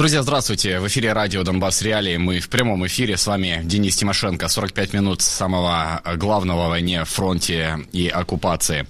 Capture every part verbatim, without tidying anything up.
Друзья, здравствуйте. В эфире радио «Донбасс Реалии». Мы в прямом эфире. С вами Денис Тимошенко. сорок пять минут самого главного в войне, фронте и оккупации.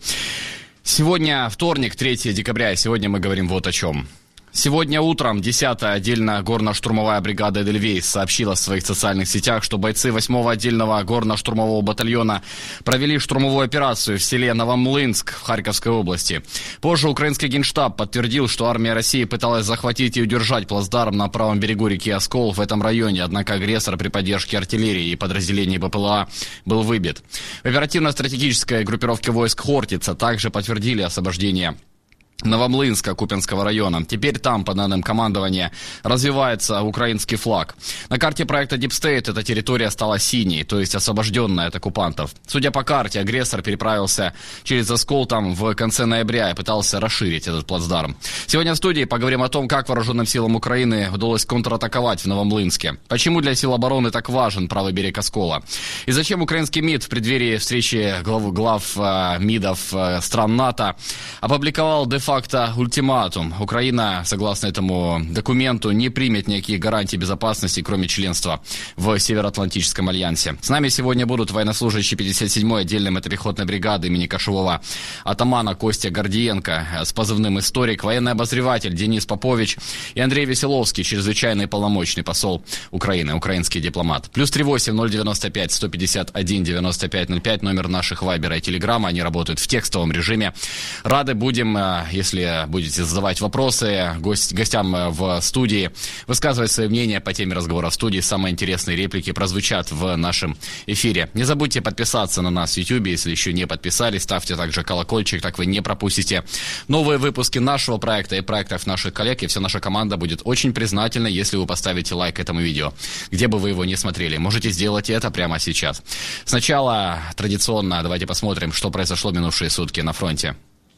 Сегодня вторник, третьего декабря, и сегодня мы говорим вот о чем. Сегодня утром десятая отдельная горно-штурмовая бригада «Эдельвейс» сообщила в своих социальных сетях, что бойцы восьмого отдельного горно-штурмового батальона провели штурмовую операцию в селе Новомлынск в Харьковской области. Позже украинский генштаб подтвердил, что армия России пыталась захватить и удержать плацдарм на правом берегу реки Оскол в этом районе, однако агрессор при поддержке артиллерии и подразделений БПЛА был выбит. В оперативно-стратегической группировке войск «Хортица» также подтвердили освобождение Новомлынска Купянского района. Теперь там, по данным командования, развивается украинский флаг. На карте проекта Deep State эта территория стала синей, то есть освобожденная от оккупантов. Судя по карте, агрессор переправился через Оскол там в конце ноября и пытался расширить этот плацдарм. Сегодня в студии поговорим о том, как вооруженным силам Украины удалось контратаковать в Новомлынске. Почему для сил обороны так важен правый берег Оскола? И зачем украинский МИД в преддверии встречи глав, глав э, МИДов э, стран НАТО опубликовал де-факто ультиматум. Украина, согласно этому документу, не примет никаких гарантий безопасности, кроме членства в Североатлантическом альянсе. С нами сегодня будут военнослужащие пятьдесят седьмой отдельной мотопехотной бригады имени Кошевого атамана Костя Гордиенко с позывным «Историк», военный обозреватель Денис Попович и Андрей Веселовский, чрезвычайный полномочный посол Украины, украинский дипломат. Плюс три восемь ноль девяносто пять сто пятьдесят один девяносто пять ноль пять, номер наших вайбера и телеграмма. Они работают в текстовом режиме. Рады будем, если будете задавать вопросы гость, гостям в студии, высказывать свои мнения по теме разговора в студии. Самые интересные реплики прозвучат в нашем эфире. Не забудьте подписаться на нас в YouTube, если еще не подписались. Ставьте также колокольчик, так вы не пропустите новые выпуски нашего проекта и проектов наших коллег. И вся наша команда будет очень признательна, если вы поставите лайк этому видео, где бы вы его не смотрели. Можете сделать это прямо сейчас. Сначала, традиционно, давайте посмотрим, что произошло в минувшие сутки на фронте.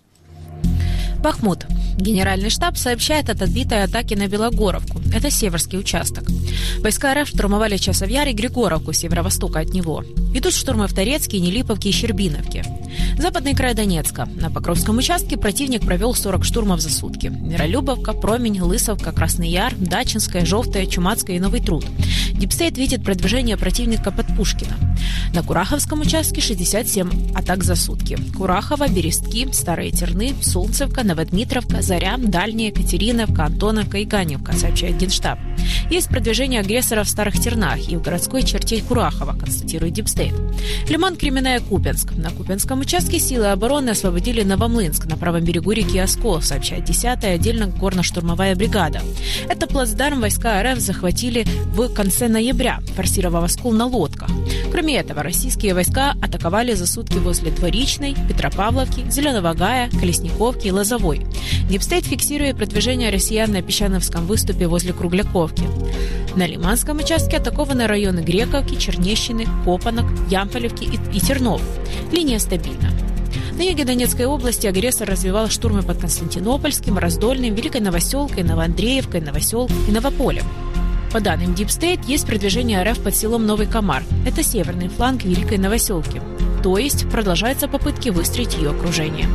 Бахмут. Генеральный штаб сообщает от отбитой атаки на Белогоровку. Это северский участок. Войска РФ штурмовали Часовьяр и Григоровку, северо-востока от него. Ведут штурмы в Торецке, Нелиповке и Щербиновке. Западный край Донецка. На Покровском участке противник провел сорок штурмов за сутки. Миролюбовка, Промень, Лысовка, Красный Яр, Дачинская, Жовтая, Чумацкая и Новый Труд. Дипстейт видит продвижение противника под Пушкино. На Кураховском участке шестьдесят семь атак за сутки. Курахово, Берестки, Старые Терны, Солнцевка, Новодмитровка, Заря, Дальняя, Катериновка, Антоновка и Ганевка, сообщает Генштаб. Есть продвижение агрессора в Старых Тернах и в городской черте Курахова, констатирует Дипстейт. Лиман, Кременная, Купянск. На Купянском участке силы обороны освободили Новомлынск на правом берегу реки Оскол, сообщает десятая отдельная горно-штурмовая бригада. Это плацдарм войска РФ захватили в конце ноября, форсировав Оскол на лодках. Кроме этого, российские войска атаковали за сутки возле Дворичной, Петропавловки, Зеленого Гая, Колесниковки и Лозовой. Дипстейт фиксирует продвижение россиян на Песчановском выступе возле Кругляковки. На Лиманском участке атакованы районы Грековки, Чернещины, Копанок, Ямполевки и, и Тернов. Линия стабильна. На юге Донецкой области агрессор развивал штурмы под Константинопольским, Раздольным, Великой Новоселкой, Новоандреевкой, Новоселом и Новополем. По данным Deep State, есть продвижение РФ под селом Новый Комар. Это северный фланг Великой Новоселки. То есть продолжаются попытки выстроить ее окружение.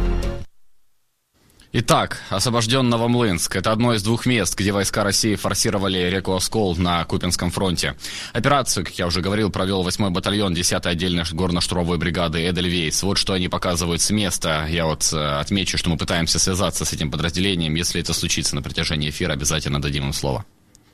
Итак, освобожден Новомлынск. Это одно из двух мест, где войска России форсировали реку Оскол на Купянском фронте. Операцию, как я уже говорил, провел восьмой батальон десятой отдельной горно-штурмовой бригады «Эдельвейс». Вот что они показывают с места. Я вот отмечу, что мы пытаемся связаться с этим подразделением. Если это случится на протяжении эфира, обязательно дадим им слово.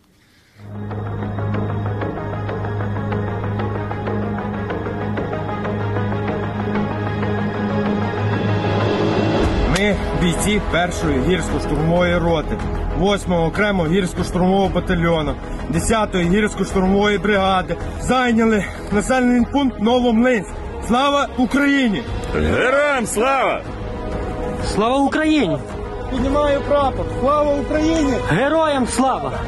Ми бійці першої гірсько-штурмової роти, восьмого окремого гірсько-штурмового батальйону, десятої гірсько-штурмової бригади зайняли населений пункт Новомлинськ. Слава Україні! Героям слава! Слава Україні! Піднімаю прапор! Слава Україні! Героям слава!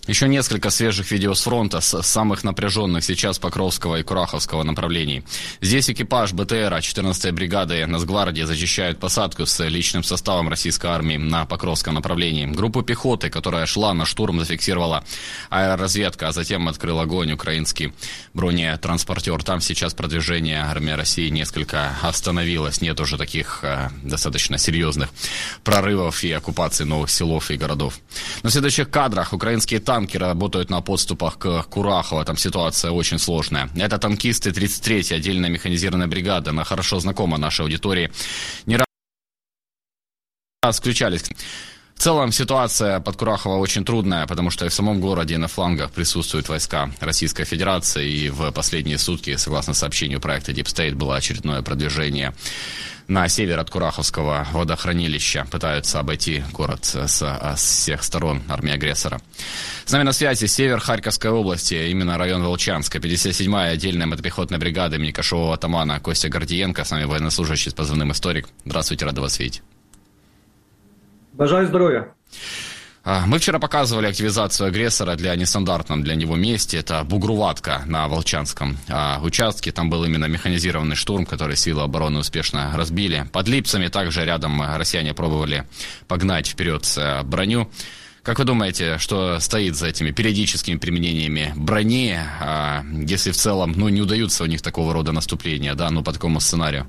Еще несколько свежих видео с фронта, с самых напряженных сейчас Покровского и Кураховского направлений. Здесь экипаж БТРа четырнадцатой бригады Нацгвардии зачищает посадку с личным составом российской армии на Покровском направлении. Группу пехоты, которая шла на штурм, зафиксировала аэроразведка, а затем открыл огонь украинский бронетранспортер. Там сейчас продвижение армии России несколько остановилось. Нет уже таких э, достаточно серьезных прорывов и оккупаций новых селов и городов. На следующих кадрах украинские танки работают на подступах к Курахово. Там ситуация очень сложная. Это танкисты тридцать третьей отдельной механизированной бригады. Она хорошо знакома нашей аудитории. Не раз включались. В целом ситуация под Курахово очень трудная, потому что и в самом городе, и на флангах присутствуют войска Российской Федерации. И в последние сутки, согласно сообщению проекта Deep State, было очередное продвижение на север от Кураховского водохранилища. Пытаются обойти город с, с всех сторон армии агрессора. С нами на связи север Харьковской области, именно район Волчанска. пятьдесят седьмая отдельная мотопехотная бригада имени кошевого атамана Костя Гордиенко. С нами военнослужащий с позывным «Историк». Здравствуйте, рада вас видеть. Бажаю здоровья. Мы вчера показывали активизацию агрессора для нестандартном для него месте. Это Бугруватка на Волчанском участке. Там был именно механизированный штурм, который силы обороны успешно разбили. Под Липцами также рядом россияне пробовали погнать вперед броню. Как вы думаете, что стоит за этими периодическими применениями брони, если в целом ну, не удаются у них такого рода наступления, да, ну по такому сценарию?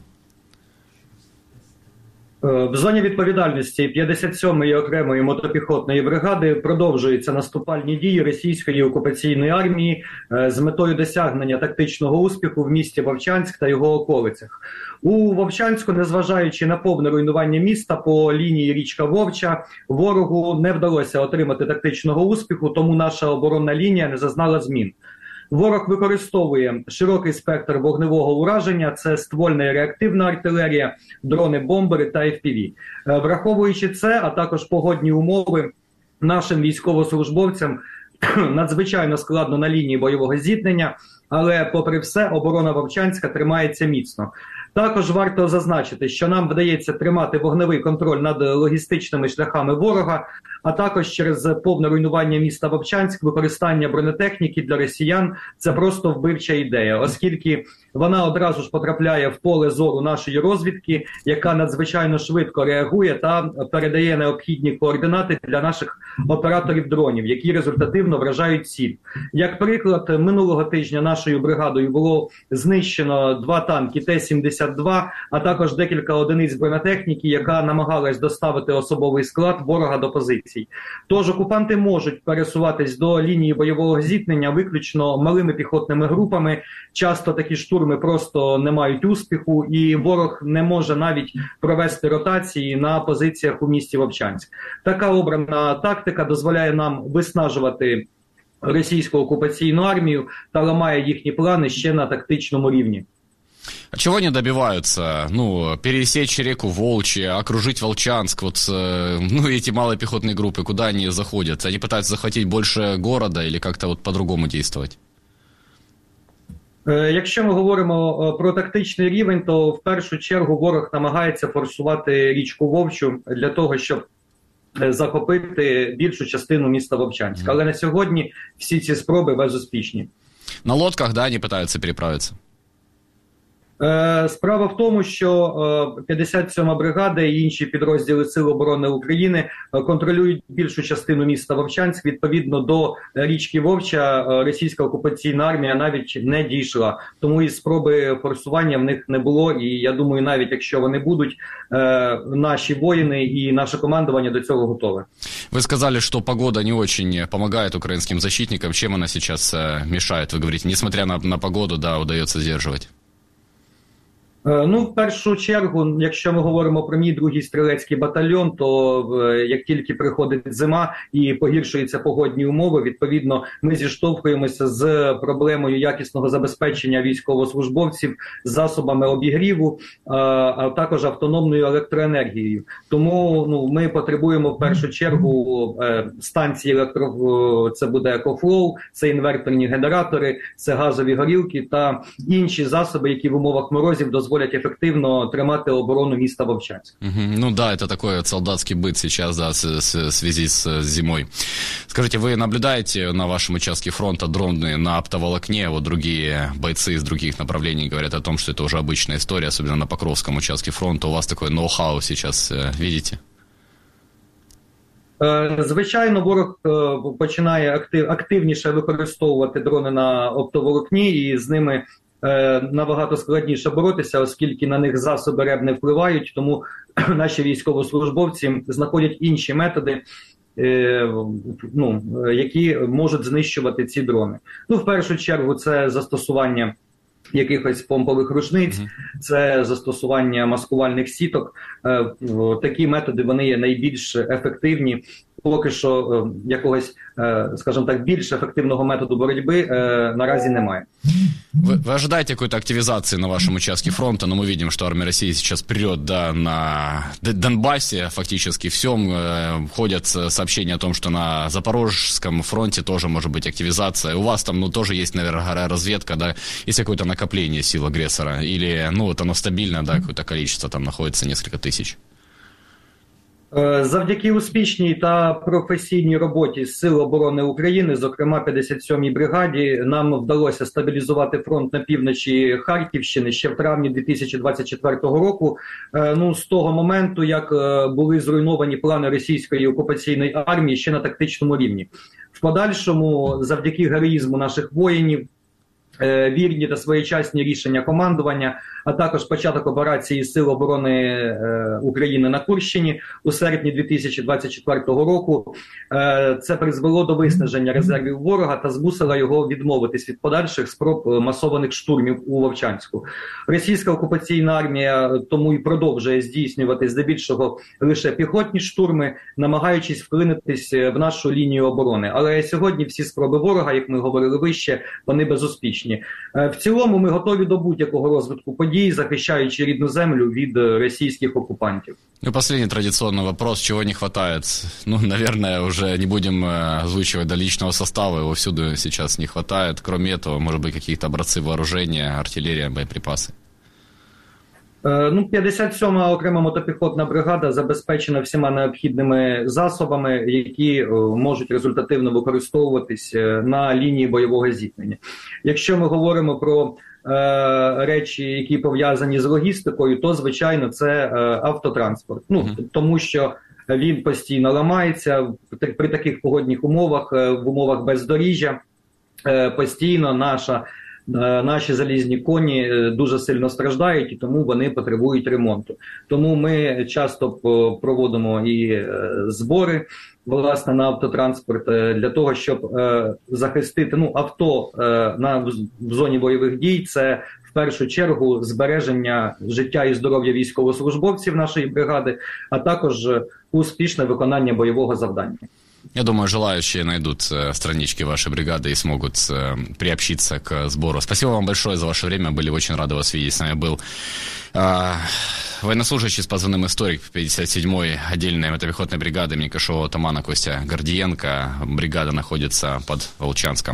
В зоні відповідальності п'ятдесят сьомої окремої мотопіхотної бригади продовжуються наступальні дії російської окупаційної армії з метою досягнення тактичного успіху в місті Вовчанськ та його околицях. У Вовчанську, незважаючи на повне руйнування міста по лінії річка Вовча, ворогу не вдалося отримати тактичного успіху, тому наша оборонна лінія не зазнала змін. Ворог використовує широкий спектр вогневого ураження, це ствольна і реактивна артилерія, дрони-бомбери та еф пі ві. Враховуючи це, а також погодні умови, нашим військовослужбовцям надзвичайно складно на лінії бойового зіткнення, але попри все оборона Вовчанська тримається міцно. Також варто зазначити, що нам вдається тримати вогневий контроль над логістичними шляхами ворога, а також через повне руйнування міста Вовчанськ використання бронетехніки для росіян – це просто вбивча ідея, оскільки вона одразу ж потрапляє в поле зору нашої розвідки, яка надзвичайно швидко реагує та передає необхідні координати для наших операторів дронів, які результативно вражають ціль. Як приклад, минулого тижня нашою бригадою було знищено два танки Т сімдесят два, а також декілька одиниць бронетехніки, яка намагалась доставити особовий склад ворога до позицій. Тож окупанти можуть пересуватись до лінії бойового зіткнення виключно малими піхотними групами. Часто такі штурми просто не мають успіху, і ворог не може навіть провести ротації на позиціях у місті Вовчанськ. Така обрана тактика дозволяє нам виснажувати російську окупаційну армію та ламає їхні плани ще на тактичному рівні. А чего они добиваются? Ну, пересечь реку Волчья, окружить Волчанск, вот, ну, эти малые пехотные группы, куда они заходят? Они пытаются захватить больше города или как-то вот по-другому действовать? Якщо ми говоримо про тактичний рівень, то в першу чергу ворог намагається форсувати річку Вовчу для того, щоб захопити більшу частину міста Вовчанськ. Але на сьогодні всі ці спроби безуспішні. На лодках, да, они пытаются переправиться? Справа в тому, що п'ятдесят сьома бригада і інші підрозділи Сил оборони України контролюють більшу частину міста Вовчанськ. Відповідно до річки Вовча російська окупаційна армія навіть не дійшла. Тому і спроби форсування в них не було. І я думаю, навіть якщо вони будуть, наші воїни і наше командування до цього готове. Вы сказали, что погода не очень помогает украинским защитникам. Чем она сейчас мешает, вы говорите? Несмотря на, на погоду, да, удается сдерживать. Ну, в першу чергу, якщо ми говоримо про мій другий стрілецький батальйон, то як тільки приходить зима і погіршуються погодні умови, відповідно, ми зіштовхуємося з проблемою якісного забезпечення військовослужбовців засобами обігріву, а також автономною електроенергією. Тому ну, ми потребуємо в першу чергу станції електро... це буде екофлоу, це інверторні генератори, це газові горілки та інші засоби, які в умовах морозів дозволяють дозволять ефективно тримати оборону міста Вовчанськ. Угу. Ну да, это такой вот солдатский быт сейчас, да, с, с, в связи с зимой. Скажите, вы наблюдаете на вашем участке фронта дроны на оптоволокне? Вот другие бойцы из других направлений говорят о том, что это уже обычная история, особенно на Покровском участке фронта. У вас такое ноу-хау сейчас видите? Звичайно, ворог починає актив, активніше використовувати дрони на оптоволокні, і з ними набагато складніше боротися, оскільки на них засоби РЕБ не впливають, тому наші військовослужбовці знаходять інші методи, ну, які можуть знищувати ці дрони. Ну, в першу чергу, це застосування якихось помпових рушниць, mm-hmm. це застосування маскувальних сіток. Такі методи, вони є найбільш ефективні. Поки що якогось, скажем так, більш ефективного методу боротьби наразі немає. Вы, вы ожидаете какой-то активизации на вашем участке фронта? Но мы видим, что армия России сейчас прет, да, на Донбассе, фактически всем. Ходят сообщения о том, что на Запорожском фронте тоже может быть активизация. У вас там, ну, тоже есть, наверное, разведка, да? Есть какое-то накопление сил агрессора? Или, ну, вот оно стабильно, да, какое-то количество там находится, несколько тысяч? Завдяки успішній та професійній роботі Сил оборони України, зокрема п'ятдесят сьомій бригаді, нам вдалося стабілізувати фронт на півночі Харківщини ще в травні дві тисячі двадцять четвертого року. Ну, з того моменту, як були зруйновані плани російської окупаційної армії ще на тактичному рівні. В подальшому, завдяки героїзму наших воїнів, вірні та своєчасні рішення командування, а також початок операції Сил оборони е, України на Курщині у серпні дві тисячі двадцять четвертого року. Е, це призвело до виснаження резервів ворога та змусило його відмовитись від подальших спроб масованих штурмів у Вовчанську. Російська окупаційна армія тому і продовжує здійснювати здебільшого лише піхотні штурми, намагаючись вклинитись в нашу лінію оборони. Але сьогодні всі спроби ворога, як ми говорили вище, вони безуспішні. Е, в цілому ми готові до будь-якого розвитку подій, захищаючи рідну землю від российских оккупантов. Ну, последний традиционный вопрос, чего не хватает? Ну, наверное, уже не будем озвучивать до личного состава, его всюду сейчас не хватает. Кроме этого, может быть, какие-то образцы вооружения, артиллерия, боеприпасы? Ну, п'ятдесят сьома окрема мотопіхотна бригада забезпечена всіма необхідними засобами, які можуть результативно використовуватись на лінії бойового зіткнення. Якщо ми говоримо про е, речі, які пов'язані з логістикою, то, звичайно, це е, автотранспорт. Ну, mm-hmm. тому що він постійно ламається при таких погодних умовах, в умовах бездоріжжя, е, постійно наша Наші залізні коні дуже сильно страждають, і тому вони потребують ремонту. Тому ми часто проводимо і збори, власне, на автотранспорт для того, щоб захистити, ну, авто на в зоні бойових дій. Це в першу чергу збереження життя і здоров'я військовослужбовців нашої бригади, а також успішне виконання бойового завдання. Я думаю, желающие найдут э, странички вашей бригады и смогут э, приобщиться к сбору. Спасибо вам большое за ваше время. Были очень рады вас видеть. С нами был э, военнослужащий с позывным «Историк» пятьдесят седьмой отдельной мотопехотной бригады имени Кошевого атамана Костя Гордиенко. Бригада находится под Волчанском.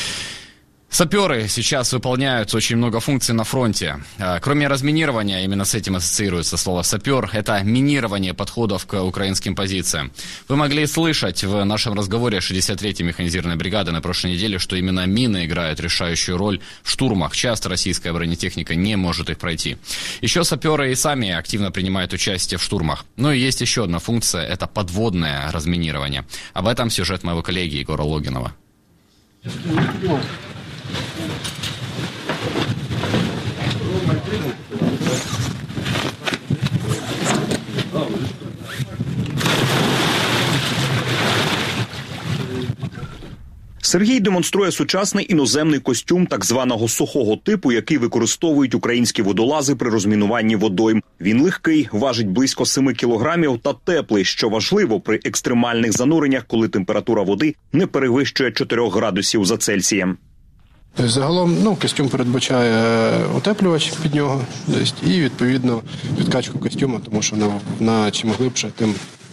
Саперы сейчас выполняют очень много функций на фронте. Кроме разминирования, именно с этим ассоциируется слово «сапер», это минирование подходов к украинским позициям. Вы могли слышать в нашем разговоре шестьдесят третьей механизированной бригады на прошлой неделе, что именно мины играют решающую роль в штурмах. Часто российская бронетехника не может их пройти. Еще саперы и сами активно принимают участие в штурмах. Ну и есть еще одна функция – это подводное разминирование. Об этом сюжет моего коллеги Егора Логинова. Сергій демонструє сучасний іноземний костюм так званого сухого типу, який використовують українські водолази при розмінуванні водойм. Він легкий, важить близько семи кілограмів та теплий, що важливо при екстремальних зануреннях, коли температура води не перевищує чотирьох градусів за Цельсієм. Загалом, ну, костюм передбачає утеплювач під нього і, відповідно, підкачку костюму, тому що на, на чим глибше, тим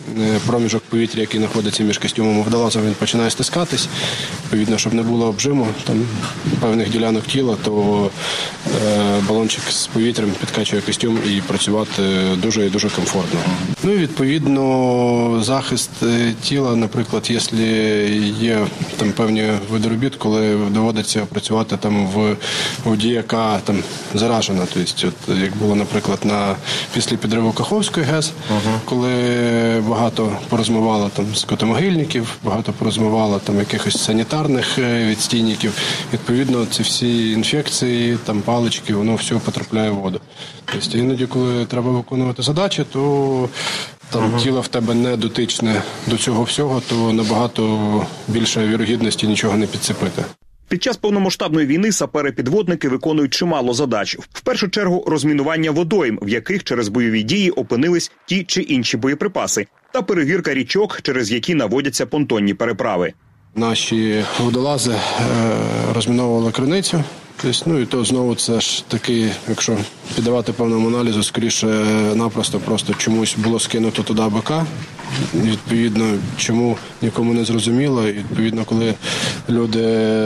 проміжок повітря, який знаходиться між костюмом і водолазом, він починає стискатись. Відповідно, щоб не було обжиму там певних ділянок тіла, то е, балончик з повітрям підкачує костюм і працювати дуже і дуже комфортно. Ну і відповідно захист тіла, наприклад, якщо є там певні види робіт, коли доводиться працювати там в воді, яка там заражена. Тобто, от, як було, наприклад, на після підриву Каховської ГЕС, uh-huh. коли багато порозмивало там скотомогильників, багато порозмивало там якихось санітарних відстійників. Відповідно, ці всі інфекції, там палички, воно все потрапляє в воду. Тобто, іноді, коли треба виконувати задачі, то там uh-huh. тіло в тебе не дотичне до цього всього, то набагато більше вірогідності нічого не підцепити. Під час повномасштабної війни сапери-підводники виконують чимало задач. В першу чергу розмінування водойм, в яких через бойові дії опинились ті чи інші боєприпаси, та перевірка річок, через які наводяться понтонні переправи. Наші водолази е, розміновували криницю. Тобто, ну і то знову це ж таки, якщо піддавати певному аналізу, скоріше напросто просто чомусь було скинуто туди БК. Відповідно, чому нікому не зрозуміло. І, відповідно, коли люди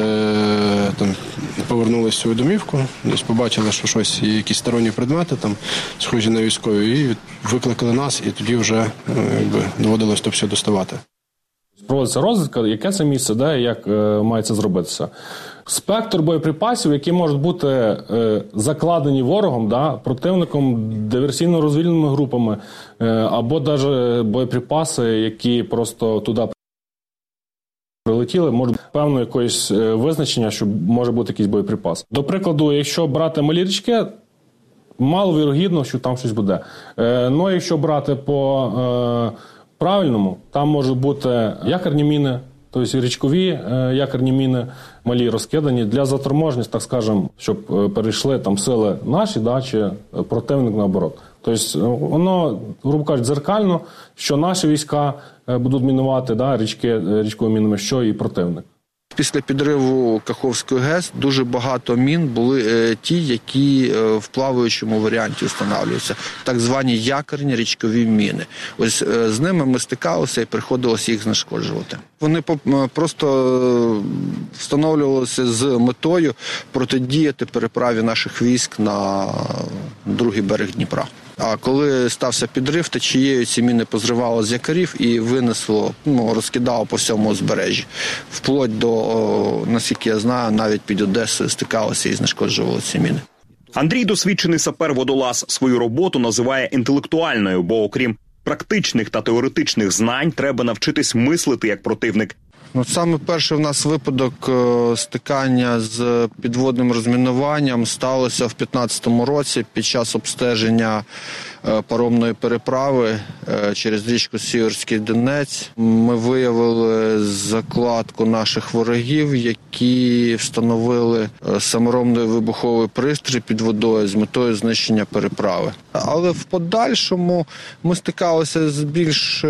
там повернулися в свою домівку, десь побачили, що щось, якісь сторонні предмети там схожі на військові, і викликали нас, і тоді вже якби доводилось то все доставати. Проводиться розвідка, яке це місце, де і як е, має це зробитися. Спектр боєприпасів, які можуть бути е, закладені ворогом, да, противником, диверсійно-розвідувальними групами, е, або навіть боєприпаси, які просто туди прилетіли, може певно якоїсь е, визначення, що може бути якийсь боєприпас. До прикладу, якщо брати малі річки, маловірогідно, що там щось буде. Е, ну, якщо брати по е, правильному, там можуть бути якорні міни, тобто річкові е, якорні міни, малі розкидані для заторможності, так скажемо, щоб перейшли там сили наші, да, чи противник наоборот. Тобто воно, грубо кажучи, дзеркально, що наші війська будуть мінувати, да, річки річковими мінами, що і противник. Після підриву Каховської ГЕС дуже багато мін були е, ті, які е, в плаваючому варіанті встановлюються. Так звані якорні річкові міни. Ось е, з ними ми стикалися і приходилося їх знешкоджувати. Вони по, просто встановлювалися з метою протидіяти переправі наших військ на другий берег Дніпра. А коли стався підрив, течією ці міни позривало з якорів і винесло, ну, розкидало по всьому узбережжі. Вплоть до, наскільки я знаю, навіть під Одесою стикалося і знешкоджували ці міни. Андрій – досвідчений сапер-водолаз. Свою роботу називає інтелектуальною, бо окрім практичних та теоретичних знань треба навчитись мислити як противник. Ну, саме перший в нас випадок е, стикання з підводним розмінуванням сталося в п'ятнадцятому році під час обстеження е, паромної переправи е, через річку Сіверський Донець. Ми виявили закладку наших ворогів, які встановили е, саморобний вибуховий пристрій під водою з метою знищення переправи. Але в подальшому ми стикалися з більш, е,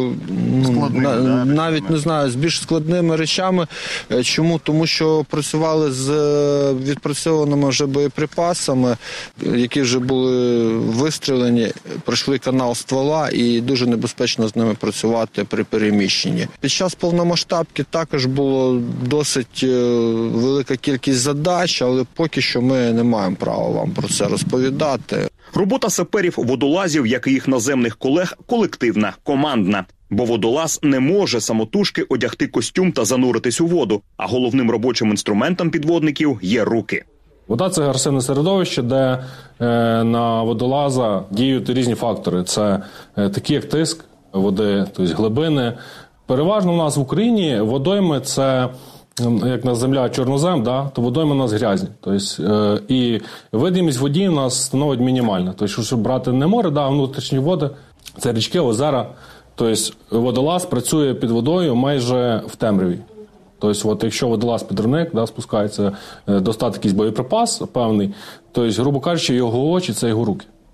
ну, на, да, навіть не знаю, з більш складними речами. Чому? Тому що працювали з відпрацьованими вже боєприпасами, які вже були вистрілені, пройшли канал ствола і дуже небезпечно з ними працювати при переміщенні. Під час повномасштабки також було досить велика кількість задач, але поки що ми не маємо права вам про це розповідати. Робота саперів-водолазів, як і їх наземних колег, колективна, командна. Бо водолаз не може самотужки одягти костюм та зануритись у воду, а головним робочим інструментом підводників є руки. Вода – це агресивне середовище, де е, на водолаза діють різні фактори. Це е, такі, як тиск води, тобто глибини. Переважно у нас в Україні водойми – це, як на земля чорнозем, да, то водойми у нас грязні. Тобто, е, і видимість воді у нас становить мінімальна. Тобто, щоб брати не море, да, а внутрішні води – це річки, озера. Тобто водолаз працює під водою майже в темряві. Тобто, от якщо водолаз-підривник, да, спускається, достати якийсь боєприпас певний, тобто, грубо кажучи, його очі – це його руки.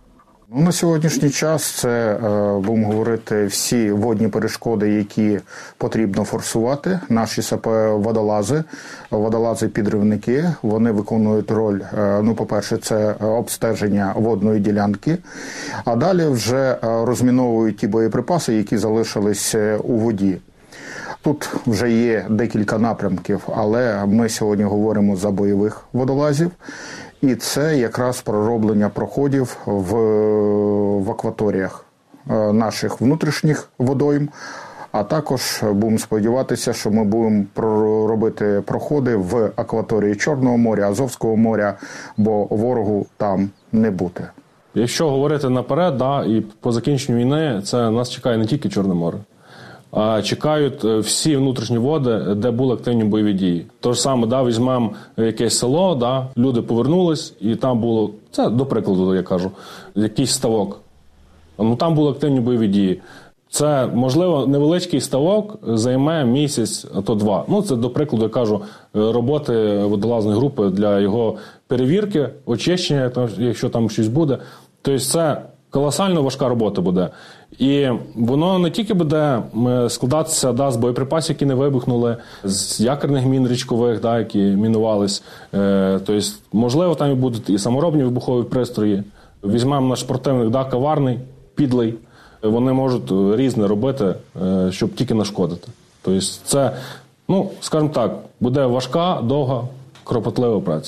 Ну, на сьогоднішній час це, будемо говорити, всі водні перешкоди, які потрібно форсувати. Наші САП-водолази, водолази-підривники, вони виконують роль, ну, по-перше, це обстеження водної ділянки, а далі вже розміновують ті боєприпаси, які залишились у воді. Тут вже є декілька напрямків, але ми сьогодні говоримо за бойових водолазів. І це якраз пророблення проходів в, в акваторіях наших внутрішніх водойм, а також будемо сподіватися, що ми будемо робити проходи в акваторії Чорного моря, Азовського моря, бо ворогу там не бути. Якщо говорити наперед, да, і по закінченню війни, це нас чекає не тільки Чорне море. А чекають всі внутрішні води, де були активні бойові дії. То ж саме, да, візьмемо якесь село, да, люди повернулись, і там було, це до прикладу, я кажу, якийсь ставок. Ну там були активні бойові дії. Це, можливо, невеличкий ставок займе місяць, а то два. Ну, це, до прикладу, я кажу, роботи водолазної групи для його перевірки, очищення, якщо там щось буде. Тобто це колосально важка робота буде. І воно не тільки буде складатися, да, з боєприпасів, які не вибухнули, з якорних мін річкових, да, які мінувались. Е, тобто, можливо, там і будуть і саморобні вибухові пристрої. Візьмемо наш противник, да, коварний, підлий. Вони можуть різне робити, е, щоб тільки нашкодити. Тобто це, ну, скажімо так, буде важка, довга, кропотлива праця.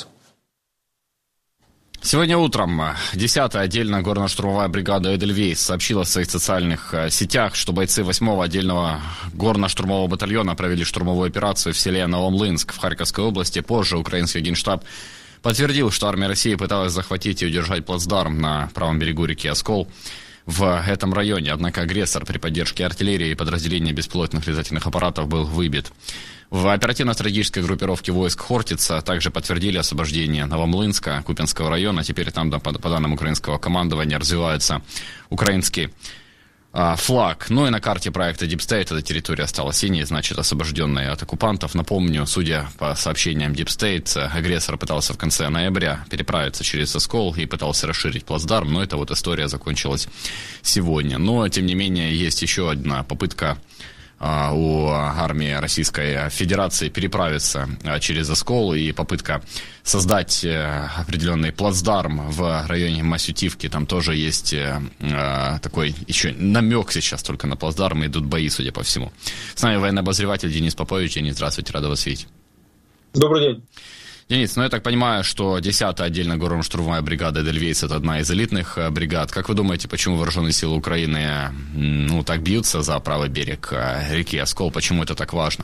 Сегодня утром десятая отдельная горно-штурмовая бригада «Эдельвейс» сообщила в своих социальных сетях, что бойцы восьмого отдельного горно-штурмового батальона провели штурмовую операцию в селе Новомлынск в Харьковской области. Позже украинский генштаб подтвердил, что армия России пыталась захватить и удержать плацдарм на правом берегу реки Оскол в этом районе. Однако агрессор при поддержке артиллерии и подразделения беспилотных летательных аппаратов был выбит. В оперативно-стратегической группировке войск Хортица также подтвердили освобождение Новомлынска, Купинского района. Теперь там, по, по данным украинского командования, развивается украинский а, флаг. Ну и на карте проекта Deep State эта территория стала синей, значит, освобожденной от оккупантов. Напомню, судя по сообщениям Deep State, агрессор пытался в конце ноября переправиться через Оскол и пытался расширить плацдарм, но эта вот история закончилась сегодня. Но, тем не менее, есть еще одна попытка у армии Российской Федерации переправиться через Оскол, и попытка создать определенный плацдарм в районе Масютивки. Там тоже есть такой еще намек сейчас только на плацдарм, и идут бои, судя по всему. С нами военный обозреватель Денис Попович. Денис, здравствуйте, рада вас видеть. Добрый день. Денис, ну я так понимаю, что десятая отдельная горно-штурмовая бригада «Эдельвейс» — это одна из элитных бригад. Как вы думаете, почему вооруженные силы Украины, ну, так бьются за правый берег реки Оскол? Почему это так важно?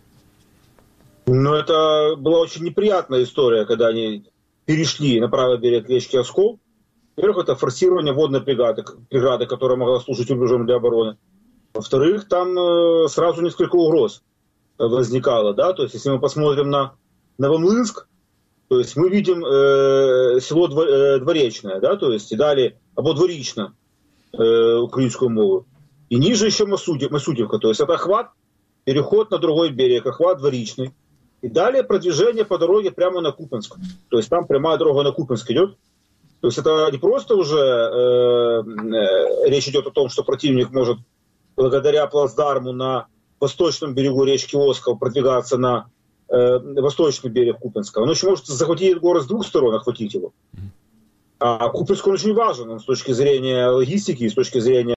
Ну, это была очень неприятная история, когда они перешли на правый берег речки Оскол. Во-первых, это форсирование водной бригады, бригады, которая могла служить рубежом для обороны. Во-вторых, там э, сразу несколько угроз возникало, да, то есть если мы посмотрим на Новомлынск, то есть мы видим э, село Двор, э, Дворечное, да, то есть и далее, або Дворічна, э, украинскую мову. И ниже еще Масутив, Масутивка, то есть это охват, переход на другой берег, охват Дворічный. И далее продвижение по дороге прямо на Купинск. То есть там прямая дорога на Купинск идет. То есть это не просто уже э, э, речь идет о том, что противник может благодаря плацдарму на восточном берегу речки Оскол продвигаться на восточный берег Купинска. Он еще может захватить город с двух сторон, охватить его. А Купинск он очень важен он с точки зрения логистики, с точки зрения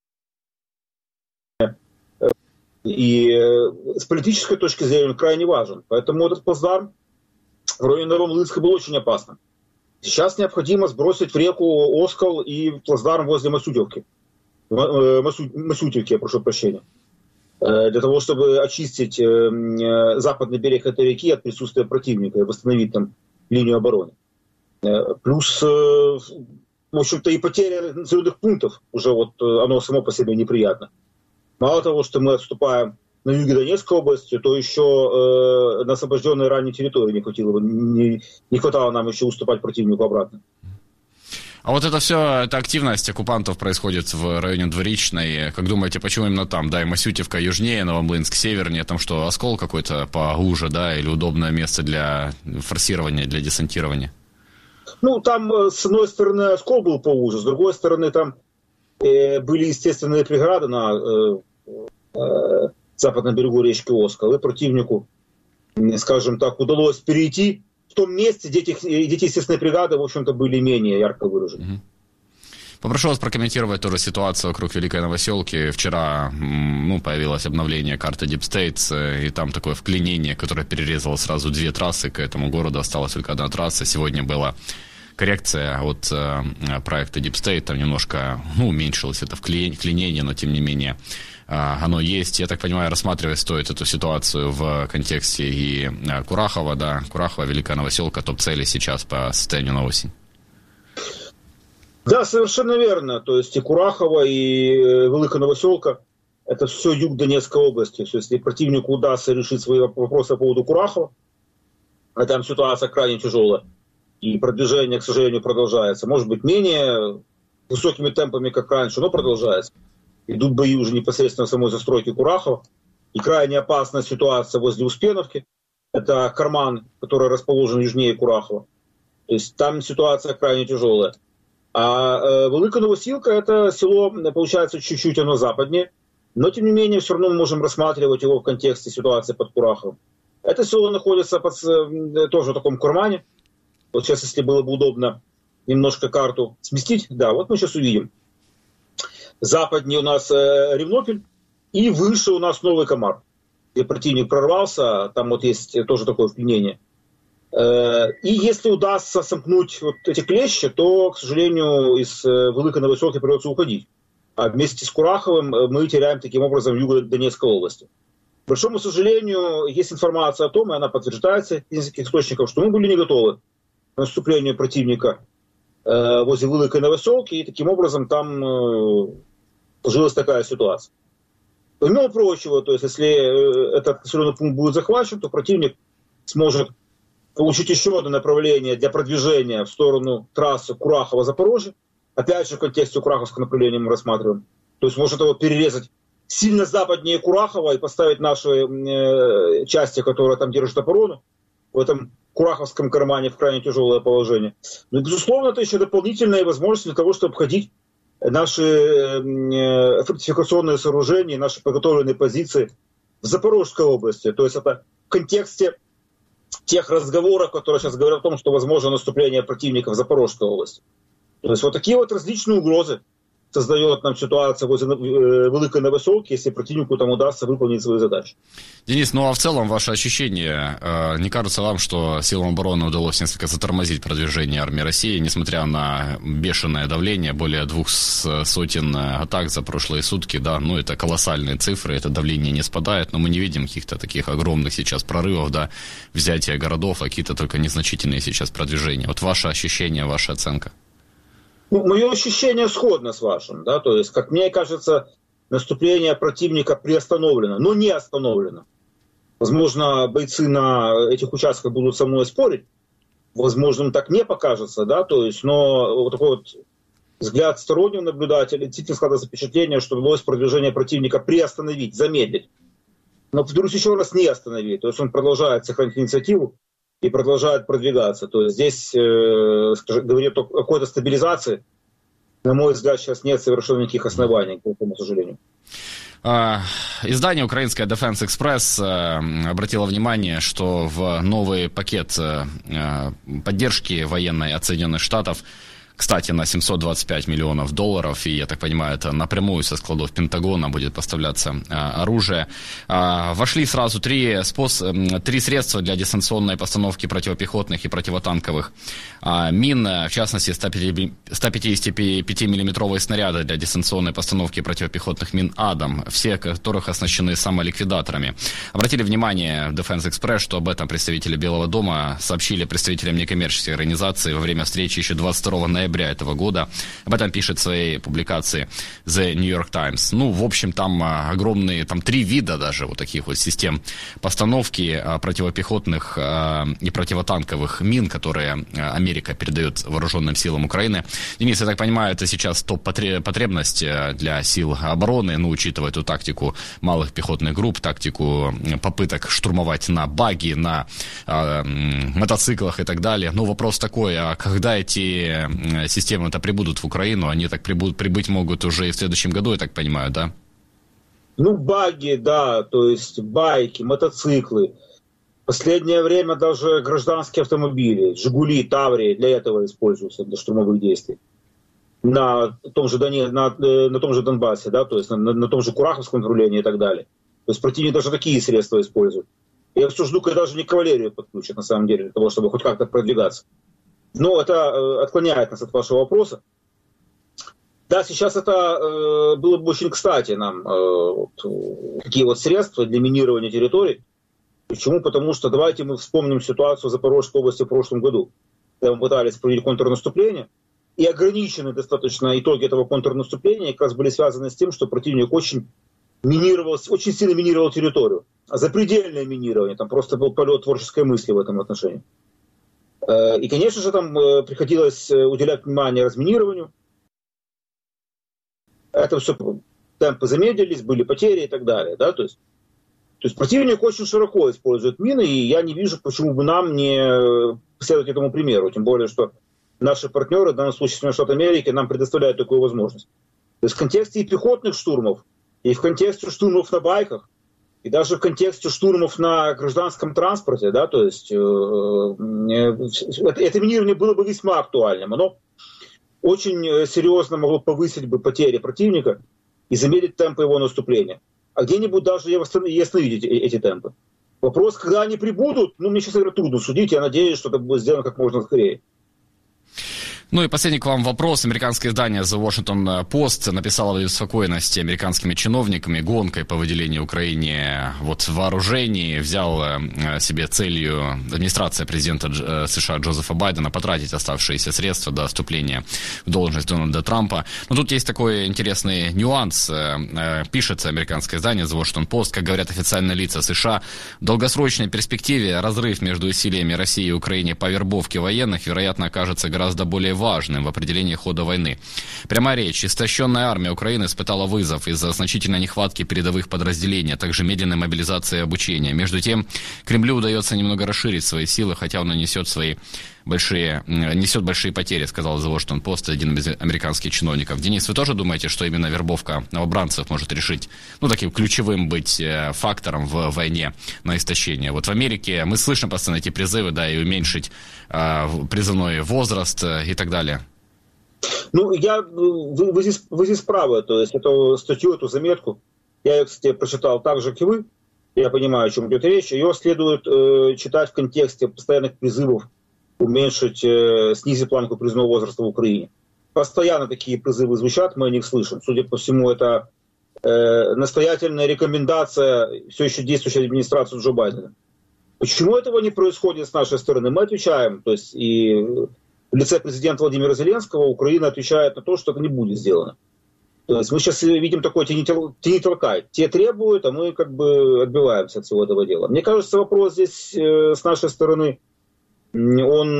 и с политической точки зрения он крайне важен. Поэтому этот плацдарм в районе Новомлынска был очень опасным. Сейчас необходимо сбросить в реку Оскол и плацдарм возле Масютивки. Масу... Масютивки, я прошу прощения. Для того, чтобы очистить западный берег этой реки от присутствия противника и восстановить там линию обороны. Плюс, в общем-то, и потеря населенных пунктов, уже вот оно само по себе неприятно. Мало того, что мы отступаем на юге Донецкой области, то еще э, на освобожденной ранее территории не хватило, не, не хватало нам еще уступать противнику обратно. А вот это все, эта активность оккупантов происходит в районе Дворічной. Как думаете, почему именно там? Да, и Масютивка южнее, Новомлынск севернее. Там что, Оскол какой-то поуже, да? Или удобное место для форсирования, для десантирования? Ну, там, с одной стороны, Оскол был поуже, с другой стороны, там были естественные преграды на э, э, западном берегу речки Оскол, и противнику, скажем так, удалось перейти в том месте, где эти, где эти естественные преграды, в общем-то, были менее ярко выражены. Mm-hmm. Попрошу вас прокомментировать тоже ситуацию вокруг Великой Новоселки. Вчера ну, появилось обновление карты Deep State, и там такое вклинение, которое перерезало сразу две трассы к этому городу. Осталась только одна трасса. Сегодня была коррекция от э, проекта Deep State. Там немножко ну, уменьшилось это вклинение, но тем не менее э, оно есть. Я так понимаю, рассматривать стоит эту ситуацию в контексте и э, Курахова. Да, Курахова, Великая Новоселка, топ-цели сейчас по состоянию на осень. Да, совершенно верно. То есть и Курахова, и Великая Новоселка – это все юг Донецкой области. То есть если противнику удастся решить свои вопросы по поводу Курахова, а там ситуация крайне тяжелая, и продвижение, к сожалению, продолжается. Может быть, менее высокими темпами, как раньше, но продолжается. Идут бои уже непосредственно в самой застройке Курахова. И крайне опасная ситуация возле Успеновки. Это карман, который расположен южнее Курахова. То есть там ситуация крайне тяжелая. А э, Великая Новосилка – это село, получается, чуть-чуть оно западнее, но, тем не менее, все равно мы можем рассматривать его в контексте ситуации под Кураховым. Это село находится под, э, тоже в таком кармане. Вот сейчас, если было бы удобно немножко карту сместить, да, вот мы сейчас увидим. Западнее у нас э, Ревнопель, и выше у нас Новый Комар, где противник прорвался, там вот есть тоже такое вклинение. И если удастся сомкнуть вот эти клещи, то, к сожалению, из Великой Новоселки придется уходить. А вместе с Кураховым мы теряем таким образом юг Донецкой области. К большому сожалению, есть информация о том, и она подтверждается из нескольких источников, что мы были не готовы к наступлению противника возле Великой Новоселки, и таким образом там сложилась такая ситуация. Помимо прочего, то есть если этот населенный пункт будет захвачен, то противник сможет получить еще одно направление для продвижения в сторону трассы Курахова-Запорожье. Опять же, в контексте Кураховского направления мы рассматриваем. То есть может его перерезать сильно западнее Курахова и поставить наши э, части, которые там держат оборону, в этом Кураховском кармане в крайне тяжелое положение. Но, безусловно, это еще дополнительная возможность для того, чтобы обходить наши э, фортификационные сооружения, наши подготовленные позиции в Запорожской области. То есть это в контексте тех разговоров, которые сейчас говорят о том, что возможно наступление противника в Запорожской области. То есть вот такие вот различные угрозы создает нам ситуация возле Великой Новоселки, если противнику там удастся выполнить свои задачи. Денис, ну а в целом ваше ощущение, не кажется вам, что силам обороны удалось несколько затормозить продвижение армии России, несмотря на бешеное давление, более двух сотен атак за прошлые сутки, да, ну это колоссальные цифры, это давление не спадает, но мы не видим каких-то таких огромных сейчас прорывов, да, взятия городов, а какие-то только незначительные сейчас продвижения. Вот ваше ощущение, ваша оценка? Ну, мое ощущение сходно с вашим, да, то есть, как мне кажется, наступление противника приостановлено, но не остановлено. Возможно, бойцы на этих участках будут со мной спорить, возможно, им так не покажется, да, то есть, но вот такой вот взгляд стороннего наблюдателя действительно складывается впечатление, что удалось продвижение противника приостановить, замедлить. Но, повторюсь, еще раз не остановить, то есть он продолжает сохранить инициативу и продолжает продвигаться. То есть здесь э, скажем, говорит о какой-то стабилизации. На мой взгляд, сейчас нет совершенно никаких оснований, к такому сожалению. Издание украинское Defense Express обратило внимание, что в новый пакет поддержки военной от Соединенных Штатов, кстати, на семьсот двадцать пять миллионов долларов, и, я так понимаю, это напрямую со складов Пентагона будет поставляться а, оружие. А, вошли сразу три, спос... три средства для дистанционной постановки противопехотных и противотанковых а, мин, в частности, сто пятьдесят пять миллиметровые снаряды для дистанционной постановки противопехотных мин «Адам», все которых оснащены самоликвидаторами. Обратили внимание Defense Express, что об этом представители Белого дома сообщили представителям некоммерческой организации во время встречи еще двадцать второго ноября этого года. Об этом пишет в своей публикации The New York Times. Ну, в общем, там огромные, там три вида даже вот таких вот систем постановки противопехотных и противотанковых мин, которые Америка передает вооруженным силам Украины. Денис, я так понимаю, это сейчас топ-потребность для сил обороны, ну, учитывая эту тактику малых пехотных групп, тактику попыток штурмовать на багги, на э, мотоциклах и так далее. Но вопрос такой, а когда эти системы-то прибудут в Украину, они так прибудут, прибыть могут уже и в следующем году, я так понимаю, да? Ну, баги, да, то есть байки, мотоциклы. В последнее время даже гражданские автомобили, «Жигули», «Таврии» для этого используются, для штурмовых действий. На том же, Доне, на, на том же Донбассе, да, то есть на, на том же Кураховском направлении и так далее. То есть противник даже такие средства использует. Я все жду, когда даже не кавалерию подключат, на самом деле, для того, чтобы хоть как-то продвигаться. Но это э, отклоняет нас от вашего вопроса. Да, сейчас это э, было бы очень кстати нам, э, вот, такие вот средства для минирования территорий. Почему? Потому что давайте мы вспомним ситуацию в Запорожской области в прошлом году, когда мы пытались провести контрнаступление, и ограничены достаточно итоги этого контрнаступления как раз были связаны с тем, что противник очень минировал, очень сильно минировал территорию. А запредельное минирование, там просто был полет творческой мысли в этом отношении. И, конечно же, там приходилось уделять внимание разминированию. Это все, темпы замедлились, были потери и так далее. Да? То есть, то есть противник очень широко использует мины, и я не вижу, почему бы нам не следовать этому примеру. Тем более, что наши партнеры, в данном случае Соединенные Штаты Америки, нам предоставляют такую возможность. То есть в контексте и пехотных штурмов, и в контексте штурмов на байках, и даже в контексте штурмов на гражданском транспорте, да, то есть э, э, это минирование было бы весьма актуальным. Оно очень серьезно могло повысить бы потери противника и замедлить темпы его наступления. А где-нибудь даже и остановить эти, эти темпы. Вопрос, когда они прибудут, ну, мне, честно говоря, трудно судить. Я надеюсь, что это будет сделано как можно скорее. Ну и последний к вам вопрос. Американское издание The Washington Post написало о беспокойности американскими чиновниками гонкой по выделению Украине вот вооружений. Взял себе целью администрация президента США Джозефа Байдена потратить оставшиеся средства до вступления в должность Дональда Трампа. Но тут есть такой интересный нюанс. Пишется американское издание The Washington Post, как говорят официальные лица США, в долгосрочной перспективе разрыв между усилиями России и Украины по вербовке военных, вероятно, окажется гораздо более важным в определении хода войны. Прямая речь. Истощенная армия Украины испытала вызов из-за значительной нехватки передовых подразделений, а также медленной мобилизации и обучения. Между тем, Кремлю удается немного расширить свои силы, хотя он и несет свои большие, несет большие потери, сказал The Washington Post один из американских чиновников. Денис, вы тоже думаете, что именно вербовка новобранцев может решить, ну, таким ключевым быть фактором в войне на истощение? Вот в Америке мы слышим постоянно эти призывы, да, и уменьшить э, призывной возраст и так далее. Ну, я, вы, вы, здесь, вы здесь правы, то есть эту статью, эту заметку, я ее, кстати, прочитал так же, как и вы, я понимаю, о чем идет речь, ее следует э, читать в контексте постоянных призывов уменьшить, э, снизить планку призывного возраста в Украине. Постоянно такие призывы звучат, мы о них слышим. Судя по всему, это э, настоятельная рекомендация все еще действующей администрации Джо Байдена. Почему этого не происходит с нашей стороны? Мы отвечаем, то есть и в лице президента Владимира Зеленского Украина отвечает на то, что это не будет сделано. То есть мы сейчас видим такое тяни-толкай. Те требуют, а мы как бы отбиваемся от всего этого дела. Мне кажется, вопрос здесь э, с нашей стороны, он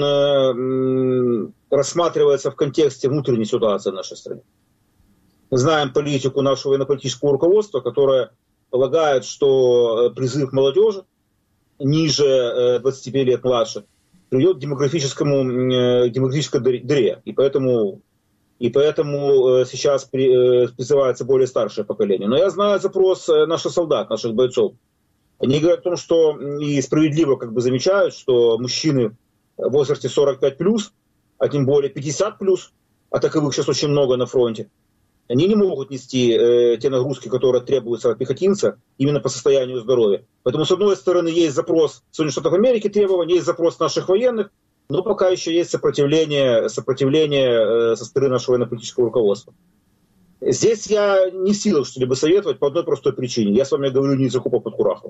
э, рассматривается в контексте внутренней ситуации в нашей стране. Мы знаем политику нашего военно-политического руководства, которое полагает, что призыв молодежи ниже двадцати пяти лет младше приведет к демографическому, э, демографической дыре. И поэтому, и поэтому сейчас при, призывается более старшее поколение. Но я знаю запрос наших солдат, наших бойцов. Они говорят о том, что и справедливо как бы замечают, что мужчины в возрасте сорок пять плюс, а тем более пятьдесят плюс, а таковых сейчас очень много на фронте, они не могут нести э, те нагрузки, которые требуются от пехотинца именно по состоянию здоровья. Поэтому, с одной стороны, есть запрос Соединенных Штатов Америки требования, есть запрос наших военных, но пока еще есть сопротивление, сопротивление э, со стороны нашего военно-политического руководства. Здесь я не в силах что-либо советовать по одной простой причине. Я с вами говорю не из окопа под Кураховым.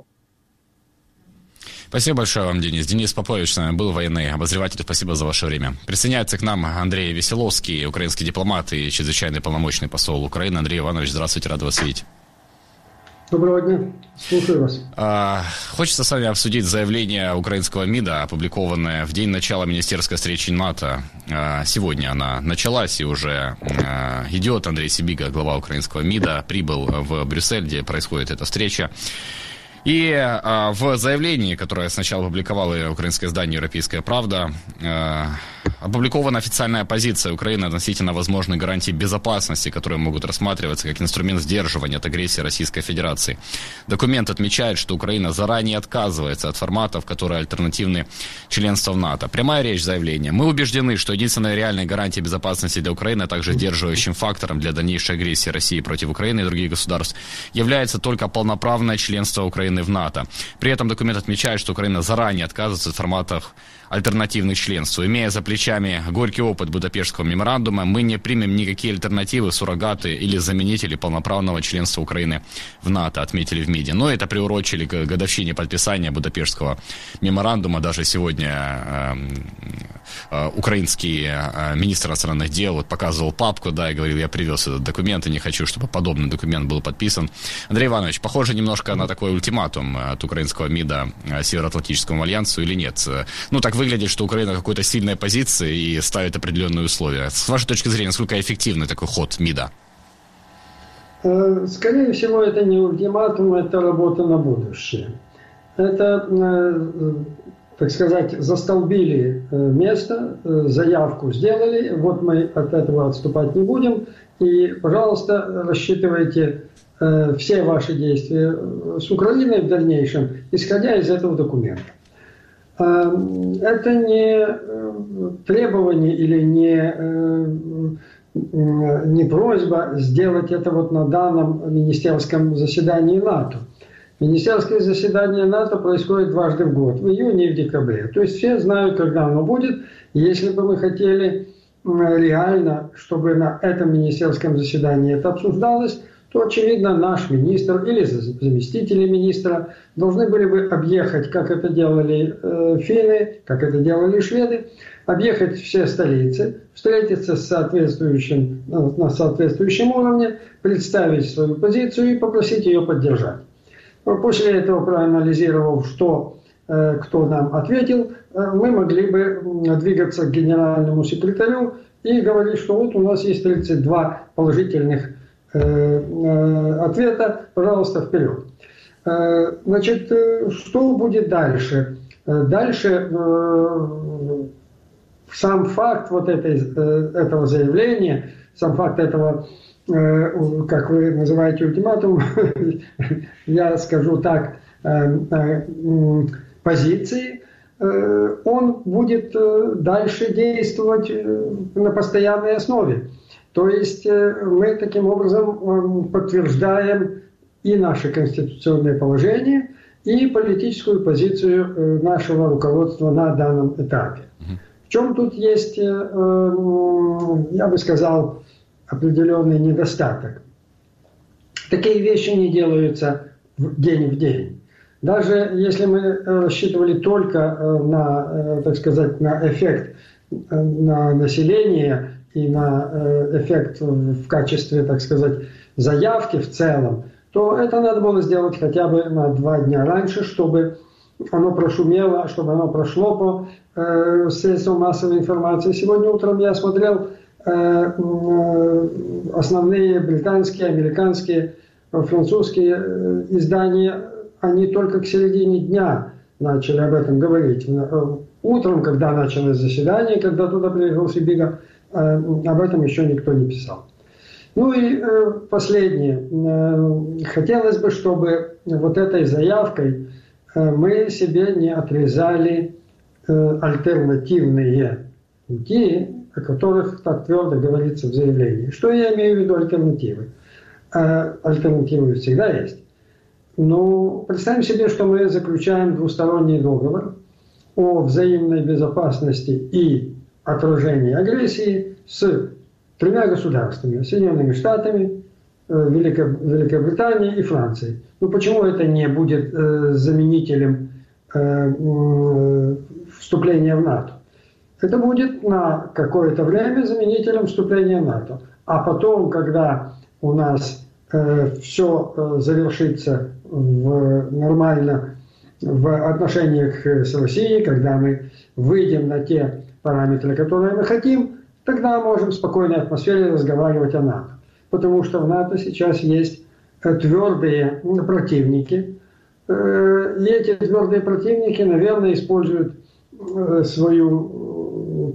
Спасибо большое вам, Денис. Денис Попович с нами был, военный обозреватель. Спасибо за ваше время. Присоединяется к нам Андрей Веселовский, украинский дипломат и чрезвычайный полномочный посол Украины. Андрей Иванович, здравствуйте, рад вас видеть. Доброго дня, слушаю вас. А, хочется с вами обсудить заявление украинского МИДа, опубликованное в день начала министерской встречи НАТО. А, сегодня она началась и уже а, идет. Андрей Сибига, глава украинского МИДа, прибыл в Брюссель, где происходит эта встреча. И а, в заявлении, которое сначала опубликовало украинское издание «Европейская правда», а, опубликована официальная позиция Украины относительно возможных гарантий безопасности, которые могут рассматриваться как инструмент сдерживания от агрессии Российской Федерации. Документ отмечает, что Украина заранее отказывается от форматов, которые альтернативны членству в НАТО. Прямая речь заявления. Мы убеждены, что единственной реальной гарантией безопасности для Украины, а также сдерживающим фактором для дальнейшей агрессии России против Украины и других государств является только полноправное членство Украины в НАТО. При этом документ отмечает, что Украина заранее отказывается от форматов альтернативных членству. Имея за плечами горький опыт Будапештского меморандума, мы не примем никакие альтернативы, суррогаты или заменители полноправного членства Украины в НАТО, отметили в МИДе. Но это приурочили к годовщине подписания Будапештского меморандума. Даже сегодня э, э, украинский э, министр иностранных дел вот показывал папку, да, и говорил, я привез этот документ и не хочу, чтобы подобный документ был подписан. Андрей Иванович, похоже немножко на такой ультиматум от украинского МИДа Североатлантическому альянсу или нет? Ну, так выглядит, что Украина в какой-то сильной позиции и ставит определенные условия. С вашей точки зрения, насколько эффективный такой ход МИДа? Скорее всего, это не ультиматум, это работа на будущее. Это, так сказать, застолбили место, заявку сделали, вот мы от этого отступать не будем, и, пожалуйста, рассчитывайте все ваши действия с Украиной в дальнейшем, исходя из этого документа. Это не требование или не, не просьба сделать это вот на данном министерском заседании НАТО. Министерское заседание НАТО происходит дважды в год, в июне и в декабре. То есть все знают, когда оно будет. Если бы мы хотели реально, чтобы на этом министерском заседании это обсуждалось, то, очевидно, наш министр или заместители министра должны были бы объехать, как это делали э, финны, как это делали шведы, объехать все столицы, встретиться с соответствующим, на соответствующем уровне, представить свою позицию и попросить ее поддержать. После этого, проанализировав, что, э, кто нам ответил, э, мы могли бы двигаться к генеральному секретарю и говорить, что вот у нас есть тридцать два положительных ответа, пожалуйста, вперед. Значит, что будет дальше? Дальше сам факт вот этой, этого заявления, сам факт этого, как вы называете, ультиматум, я скажу так, позиции, он будет дальше действовать на постоянной основе. То есть мы таким образом подтверждаем и наше конституционное положение, и политическую позицию нашего руководства на данном этапе. В чем тут есть, я бы сказал, определенный недостаток? Такие вещи не делаются день в день. Даже если мы рассчитывали только на, так сказать, на эффект на население и на эффект в качестве, так сказать, заявки в целом, то это надо было сделать хотя бы на два дня раньше, чтобы оно прошумело, чтобы оно прошло по э, средствам массовой информации. Сегодня утром я смотрел э, э, основные британские, американские, французские э, издания, они только к середине дня начали об этом говорить. Утром, когда началось заседание, когда туда приехал Сибига, об этом еще никто не писал. Ну и э, последнее. Э, хотелось бы, чтобы вот этой заявкой э, мы себе не отрезали э, альтернативные пути, о которых так твердо говорится в заявлении. Что я имею в виду альтернативы? Э, альтернативы всегда есть. Но представим себе, что мы заключаем двусторонний договор о взаимной безопасности и отражении агрессии с тремя государствами: Соединенными Штатами, Велико, Великобританией и Францией. Ну почему это не будет э, заменителем э, э, вступления в НАТО? Это будет на какое-то время заменителем вступления в НАТО. А потом, когда у нас э, все э, завершится в, нормально в отношениях с Россией, когда мы выйдем на те параметры, которые мы хотим, тогда можем в спокойной атмосфере разговаривать о НАТО. Потому что в НАТО сейчас есть твердые противники. И эти твердые противники, наверное, используют свою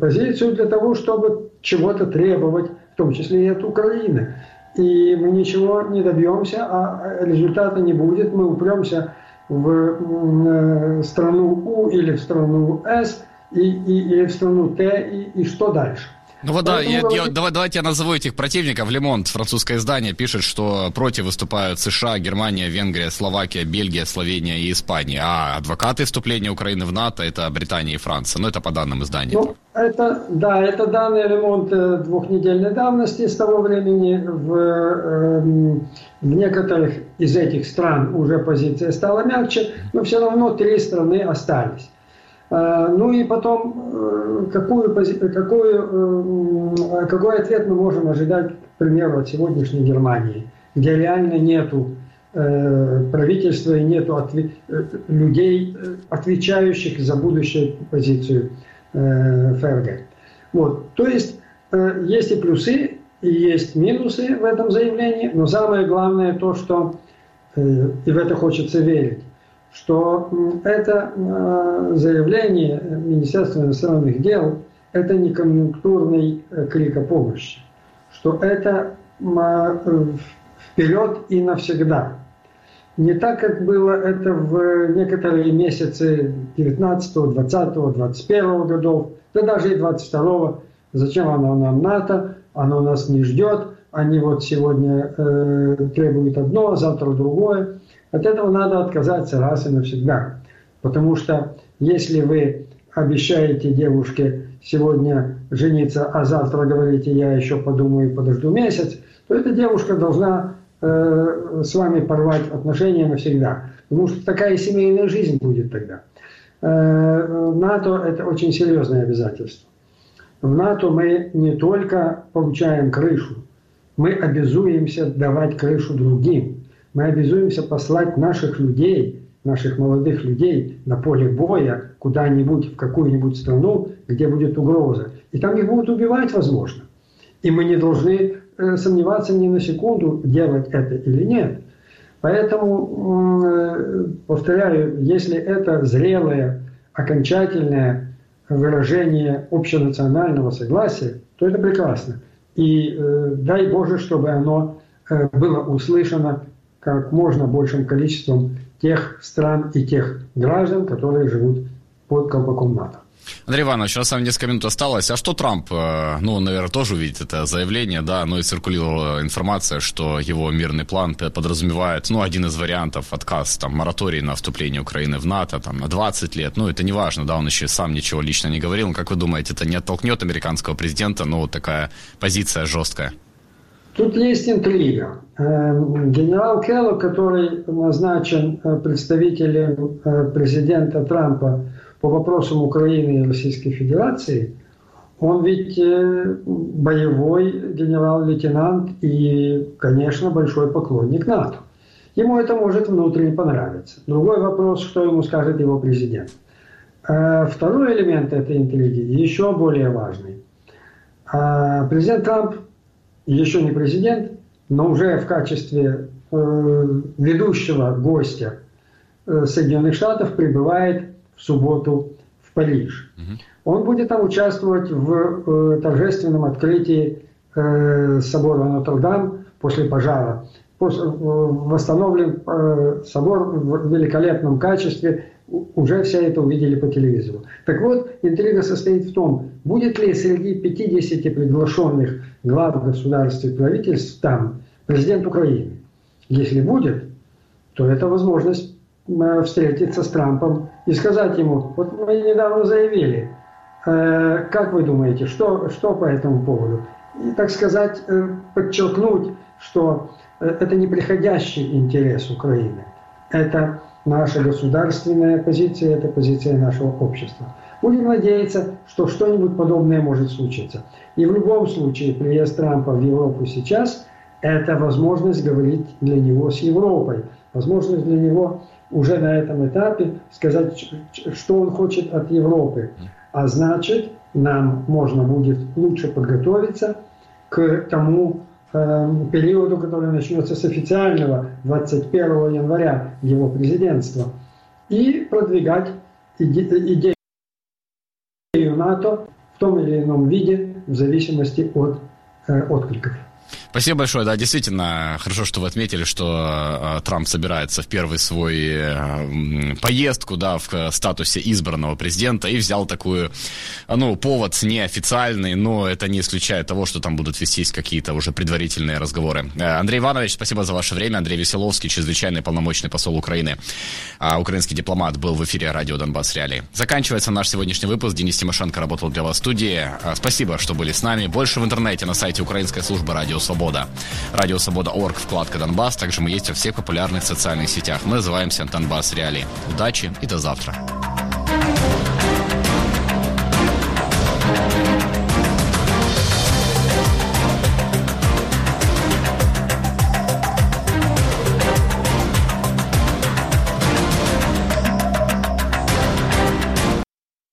позицию для того, чтобы чего-то требовать, в том числе и от Украины. И мы ничего не добьемся, а результата не будет. Мы упремся в страну У или в страну С, и, и, или в страну Т, и, и что дальше? Ну вот да, я, я, давай, давайте я назову этих противников. Le Monde, французское издание, пишет, что против выступают США, Германия, Венгрия, Словакия, Бельгия, Словения и Испания. А адвокаты вступления Украины в НАТО — это Британия и Франция. Ну, это по данным издания. Ну, это, да, это данные Le Monde двухнедельной давности. С того времени в, э, в некоторых из этих стран уже позиция стала мягче, но все равно три страны остались. Ну и потом, какую, какую, какой ответ мы можем ожидать, к примеру, от сегодняшней Германии, где реально нету правительства и нету отве- людей, отвечающих за будущую позицию ФРГ. Вот. То есть есть и плюсы, и есть минусы в этом заявлении, но самое главное то, что, и в это хочется верить, что это заявление Министерства иностранных дел – это не конъюнктурный крик о помощи, что это вперед и навсегда. Не так, как было это в некоторые месяцы девятнадцатого, двадцатого, двадцать первого годов, да даже и двадцать второго. Зачем оно нам НАТО? Оно нас не ждет. Они вот сегодня э, требуют одно, завтра другое. От этого надо отказаться раз и навсегда. Потому что если вы обещаете девушке сегодня жениться, а завтра говорите, я еще подумаю и подожду месяц, то эта девушка должна э, с вами порвать отношения навсегда. Потому что такая семейная жизнь будет тогда. Э, НАТО – это очень серьезное обязательство. В НАТО мы не только получаем крышу, мы обязуемся давать крышу другим. Мы обязуемся послать наших людей, наших молодых людей на поле боя куда-нибудь, в какую-нибудь страну, где будет угроза. И там их будут убивать, возможно. И мы не должны э, сомневаться ни на секунду, делать это или нет. Поэтому, э, повторяю, если это зрелое, окончательное выражение общенационального согласия, то это прекрасно. И э, дай Боже, чтобы оно э, было услышано как можно большим количеством тех стран и тех граждан, которые живут под колпаком НАТО. Андрей Иванович, у нас с вами несколько минут осталось. А что Трамп, ну, наверное, тоже увидит это заявление, да, ну и циркулировала информация, что его мирный план подразумевает, ну, один из вариантов, отказ, там, мораторий на вступление Украины в НАТО, там, на двадцать лет, ну, это не важно, да, он еще сам ничего лично не говорил, но, как вы думаете, это не оттолкнет американского президента, ну, вот такая позиция жесткая? Тут есть интрига. Генерал Келлог, который назначен представителем президента Трампа по вопросам Украины и Российской Федерации, он ведь боевой генерал-лейтенант и, конечно, большой поклонник НАТО. Ему это может внутренне понравиться. Другой вопрос, что ему скажет его президент. Второй элемент этой интриги еще более важный. Президент Трамп еще не президент, но уже в качестве э, ведущего гостя э, Соединенных Штатов прибывает в субботу в Париж. Mm-hmm. Он будет там участвовать в э, торжественном открытии э, собора Нотр-Дам после пожара. После, э, восстановлен э, собор в великолепном качестве. Уже все это увидели по телевизору. Так вот, интрига состоит в том, будет ли среди пятидесяти приглашенных глав государств и правительств там президент Украины. Если будет, то это возможность встретиться с Трампом и сказать ему, вот мы недавно заявили, э, как вы думаете, что, что по этому поводу? И, так сказать, э, подчеркнуть, что э, это не приходящий интерес Украины, это наша государственная позиция, это позиция нашего общества. Будем надеяться, что что-нибудь подобное может случиться. И в любом случае приезд Трампа в Европу сейчас – это возможность говорить для него с Европой, возможность для него уже на этом этапе сказать, что он хочет от Европы. А значит, нам можно будет лучше подготовиться к тому э, периоду, который начнется с официального двадцать первого января его президентства, и продвигать иде- идею НАТО в том или ином виде в зависимости от э, откликов. Спасибо большое. Да, действительно, хорошо, что вы отметили, что э, Трамп собирается в первый свой э, поездку, да, в статусе избранного президента и взял такую, ну, повод неофициальный, но это не исключает того, что там будут вестись какие-то уже предварительные разговоры. Э, Андрей Иванович, спасибо за ваше время. Андрей Веселовский, чрезвычайный полномочный посол Украины, э, украинский дипломат, был в эфире радио «Донбасс Реалии». Заканчивается наш сегодняшний выпуск. Денис Тимошенко работал для вас в студии. Э, спасибо, что были с нами. Больше в интернете на сайте Украинской службы радио «Свобода». Радио «Свобода» точка орг, вкладка «Донбасс». Также мы есть во всех популярных социальных сетях. Мы называемся «Донбасс Реалии». Удачи и до завтра.